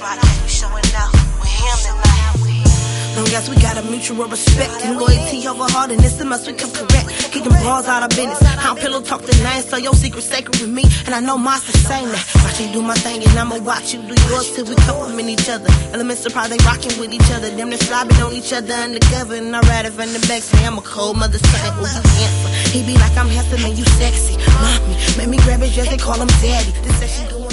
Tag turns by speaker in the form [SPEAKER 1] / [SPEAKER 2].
[SPEAKER 1] rock, we showing out with him tonight.
[SPEAKER 2] Long as we got a mutual respect and loyalty over heart, and it's a must we come correct. Keep them bras out of business. I don't pillow talk the name, so your secret's sacred with me, and I know mine's the same. Watch me do my thing, and I'ma watch you do yours till we compliment each other. Elements surprise they rocking with each other. Them they slobbing on each other undercover, and I ride it from the back. Say I'm a cold mother son, oh you handsome. He be like I'm handsome and you sexy. Love me, make me grab his dress and call him daddy. This session going